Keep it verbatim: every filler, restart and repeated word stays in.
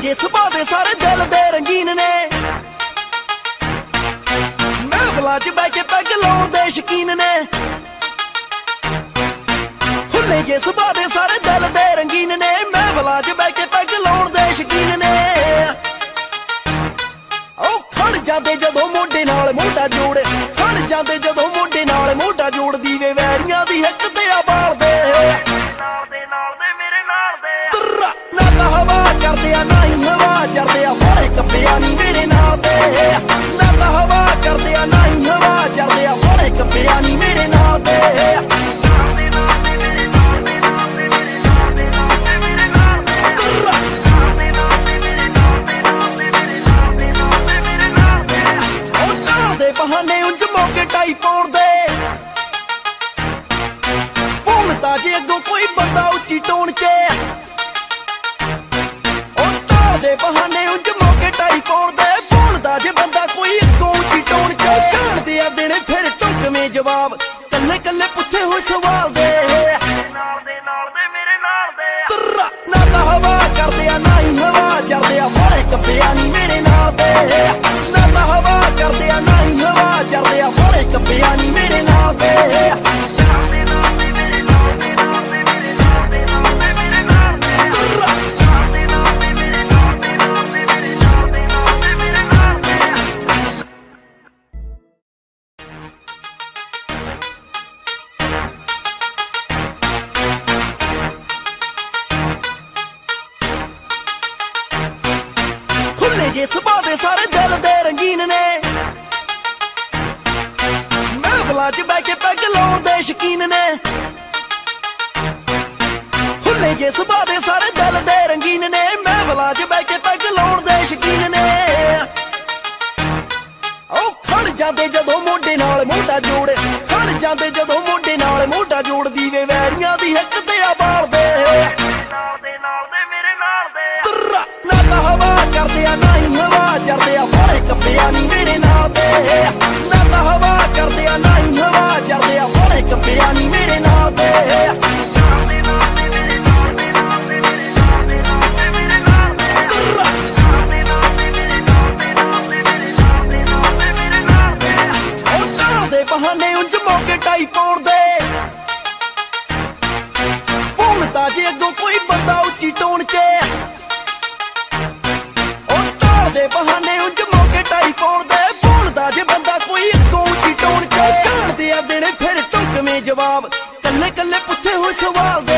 ਜੇ ਸੁਭਾਅ ਦੇ ਸਾਰੇ ਦਿਲ ਦੇ ਰੰਗੀਨ ਨੇ, ਮਹਿਫਲਾਂ 'ਚ ਬਹਿ ਕੇ ਪੈਗ ਲਾਉਣ ਦੇ ਸ਼ੌਕੀਨ ਨੇ। ਹੁੱਲੇ ਜੇ ਸੁਭਾਅ ਦੇ ਸਾਰੇ ਦਿਲ ਦੇ ਰੰਗੀਨ ਨੇ, ਮਹਿਫਲਾਂ 'ਚ ਬਹਿ ਕੇ ਪੈਗ ਲਾਉਣ ਦੇ ਸ਼ੌਕੀਨ ਨੇ। ਉਹ ਖੜ ਜਾਂਦੇ ਜਦੋਂ ਮੋਢੇ ਨਾਲ ਮੋਢਾ ਜੋੜ, ਖੜ ਜਾਂਦੇ ਜਦੋਂ ਮੋਢੇ ਨਾਲ ਮੋਢਾ ਜੋੜ, ਦੀਵੇ ਵੈਰੀਆਂ ਦੀ ਹਿੱਕ ਤੇ ਆ ਬਾਲਦੇ। ਨਾ ਤਾਂ ਹਵਾ ਕਰਦੇ ਆ ਨਾ ਹੀ ਹਵਾ ਚੜਦੇ ਆ, ਬਾਹਲੇ ਕੱਪਿਆ ਨੀ ਮੇਰੇ ਨਾਲ ਦੇ। ਨਾ ਤਾਂ ਹਵਾ ਕਰਦੇ ਆ ਨਾ ਹੀ ਹਵਾ ਚੜਦੇ ਆ, ਬਾਹਲੇ ਕੱਪਿਆ ਨੀ ਮੇਰੇ ਨਾਲ ਦੇ। ਬਹਾਨੇ ਉਂਝ ਮੌਕੇ ਟਾਈ ਪਾਉਣ ਦੇ, ਭੁੱਲਦਾ ਜੇ ਅੱਗੋਂ ਕੋਈ ਬੰਦਾ ਉੱਚੀ ਟੋਨ 'ਚ। ਉਹ ਤਾਲ ਦੇ ਬਹਾਨੇ ਉਂਝ ਮੌਕੇ ਟਾਈ ਪਾਉਣ ਦੇ, ਭੁੱਲਦਾ ਜੇ ਬੰਦਾ ਕੋਈ ਅੱਗੋਂ ਉੱਚੀ ਟੋਨ 'ਚ। ਜਾਣਦੇ ਆ ਦੇਣੇ ਫਿਰ ਢੁਕਵੇਂ ਜਵਾਬ, ਕੱਲੇ ਕੱਲੇ ਪੁੱਛੇ ਹੋਏ ਸਵਾਲ ਦੇ। ਨਾ ਤਾਂ ਹਵਾ ਕਰਦੇ ਆ ਨਾ ਹੀ ਹਵਾ ਚੜਦੇ ਆ, ਬਾਹਲੇ ਕੱਪਿਆ ਨੀ ਮੇਰੇ ਨਾਲ ਦੇ। ਨਾ ਤਾਂ ਹਵਾ ਕਰਦੇ ਆ ਨਾ ਹੀ ਹਵਾ ਚੜਦੇ ਆ, ਬਾਹਲੇ ਕੱਪਿਆ ਨੀ ਮੇਰੇ ਨਾਲ ਦੇ। ਜੇ ਸੁਭਾਅ ਦੇ ਸਾਰੇ ਦਿਲ ਦੇ ਰੰਗੀਨ ਨੇ, ਮਹਿਫਲਾਂ 'ਚ ਬਹਿ ਕੇ ਪੈਗ ਲਾਉਣ ਦੇ ਸ਼ੌਕੀਨ ਨੇ। ਹੁੱਲੇ ਜੇ ਸੁਭਾਅ ਦੇ ਸਾਰੇ ਦਿਲ ਦੇ ਰੰਗੀਨ ਨੇ, ਮਹਿਫਲਾਂ 'ਚ ਬਹਿ ਕੇ ਪੈਗ ਲਾਉਣ ਦੇ ਸ਼ੌਕੀਨ ਨੇ। ਉਹ ਖੜ ਜਾਂਦੇ ਜਦੋਂ ਮੋਢੇ ਨਾਲ ਮੋਢਾ ਜੋੜ, ਖੜ ਜਾਂਦੇ ਜਦੋਂ ਮੋਢੇ ਨਾਲ ਮੋਢਾ ਜੋੜ, ਦੀਵੇ ਵੈਰੀਆਂ ਦੀ ਹਿੱਕ ਤੇ ਆ ਬਾਲਦੇ। ਨਾ ਤਾਂ ਹਵਾ ਕਰਦੇ ਆ ਨਾ ਹੀ ਹਵਾ ਚੜਦੇ ਆ, ਬਾਹਲੇ ਕੱਪਿਆ ਨੀ ਮੇਰੇ ਨਾਲ ਦੇ। ਨਾ ਤਾਂ ਹਵਾ ਕਰਦੇ ਆ ਨਾ ਹੀ ਹਵਾ ਚੜਦੇ ਆ, ਬਾਹਲੇ ਕੱਪਿਆ ਨੀ ਮੇਰੇ ਨਾਲ ਦੇ। ਉਹ ਤਾਲ ਦੇ ਬਹਾਨੇ ਉਂਝ ਮੌਕੇ ਟਾਈ ਪਾਉਣ ਦੇ, ਭੁੱਲਦਾ ਜੇ ਅੱਗੋਂ ਕੋਈ ਬੰਦਾ ਉੱਚੀ ਟੋਨ 'ਚ। ਦੇ ਬਹਾਨੇ ਉਂਝ ਮੌਕੇ ਟਾਈ ਪਾਉਣ ਦੇ, ਭੁੱਲਦਾ ਜੇ ਬੰਦਾ ਕੋਈ ਅੱਗੋਂ ਉੱਚੀ ਟੋਨ 'ਚ। ਜਾਣਦੇ ਆ ਦੇਣੇ ਫਿਰ ਢੁਕਵੇਂ ਜਵਾਬ, ਕੱਲੇ ਕੱਲੇ ਪੁੱਛੇ ਹੋਏ ਸਵਾਲ ਦੇ।